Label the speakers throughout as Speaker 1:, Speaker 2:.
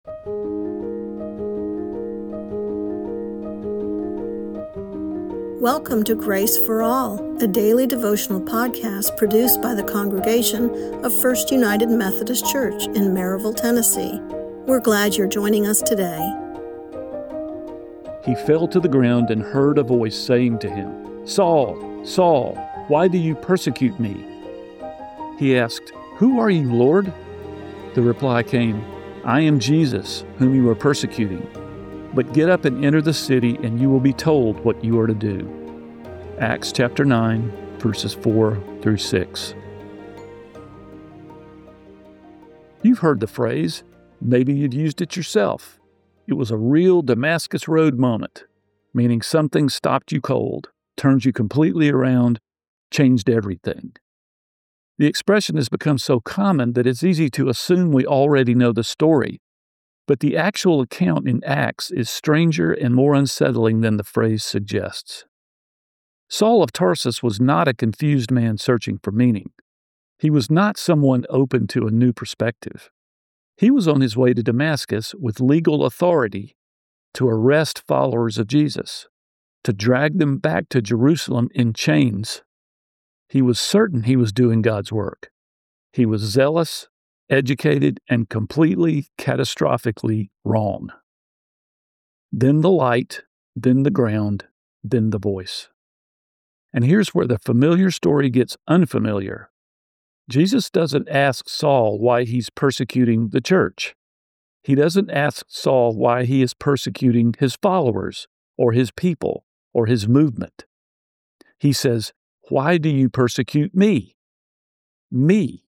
Speaker 1: Welcome to Grace for All, a daily devotional podcast produced by the congregation of First United Methodist Church in Maryville, Tennessee. We're glad you're joining us today.
Speaker 2: He fell to the ground and heard a voice saying to him, "Saul, Saul, why do you persecute me?" He asked, "Who are you, Lord?" The reply came, "I am Jesus, whom you are persecuting. But get up and enter the city, and you will be told what you are to do." Acts chapter 9, verses 4 through 6. You've heard the phrase. Maybe you've used it yourself. It was a real Damascus Road moment, meaning something stopped you cold, turned you completely around, changed everything. The expression has become so common that it's easy to assume we already know the story. But the actual account in Acts is stranger and more unsettling than the phrase suggests. Saul of Tarsus was not a confused man searching for meaning. He was not someone open to a new perspective. He was on his way to Damascus with legal authority to arrest followers of Jesus, to drag them back to Jerusalem in chains. He was certain he was doing God's work. He was zealous, educated, and completely, catastrophically wrong. Then the light, then the ground, then the voice. And here's where the familiar story gets unfamiliar. Jesus doesn't ask Saul why he's persecuting the church. He doesn't ask Saul why he is persecuting his followers, or his people, or his movement. He says, "Why do you persecute me?" Me.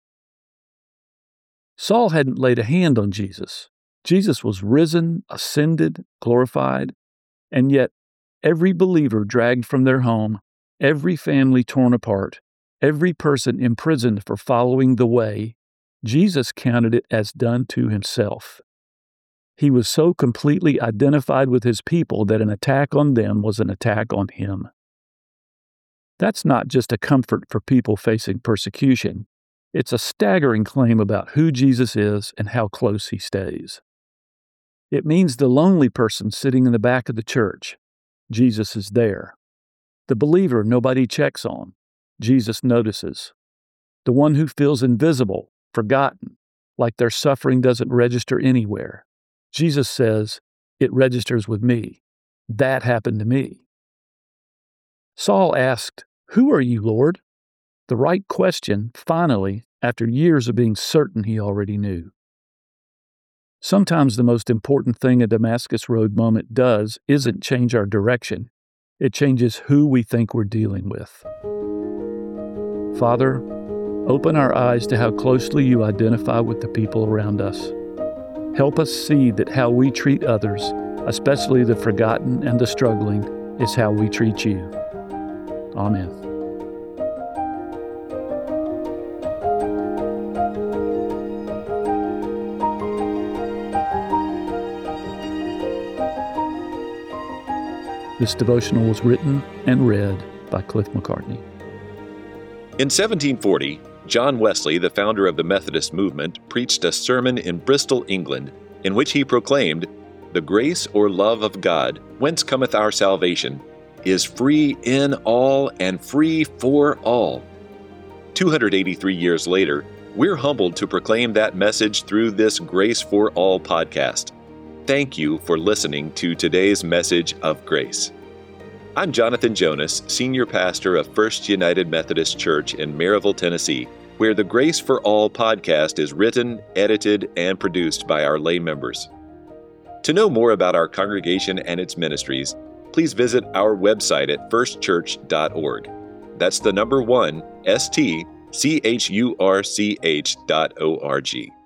Speaker 2: Saul hadn't laid a hand on Jesus. Jesus was risen, ascended, glorified, and yet every believer dragged from their home, every family torn apart, every person imprisoned for following the way, Jesus counted it as done to himself. He was so completely identified with his people that an attack on them was an attack on him. That's not just a comfort for people facing persecution. It's a staggering claim about who Jesus is and how close he stays. It means the lonely person sitting in the back of the church, Jesus is there. The believer nobody checks on, Jesus notices. The one who feels invisible, forgotten, like their suffering doesn't register anywhere, Jesus says, "It registers with me. That happened to me." Saul asked, "Who are you, Lord?" The right question, finally, after years of being certain he already knew. Sometimes the most important thing a Damascus Road moment does isn't change our direction. It changes who we think we're dealing with. Father, open our eyes to how closely you identify with the people around us. Help us see that how we treat others, especially the forgotten and the struggling, is how we treat you. Amen. This devotional was written and read by Cliff McCartney.
Speaker 3: In 1740, John Wesley, the founder of the Methodist movement, preached a sermon in Bristol, England, in which he proclaimed, "The grace or love of God, whence cometh our salvation, is free in all and free for all." 283 years later, we're humbled to proclaim that message through this Grace for All podcast. Thank you for listening to today's message of grace. I'm Jonathan Jonas, Senior Pastor of First United Methodist Church in Maryville, Tennessee, where the Grace for All podcast is written, edited, and produced by our lay members. To know more about our congregation and its ministries, please visit our website at firstchurch.org. That's the number 1, STCHURCH.org.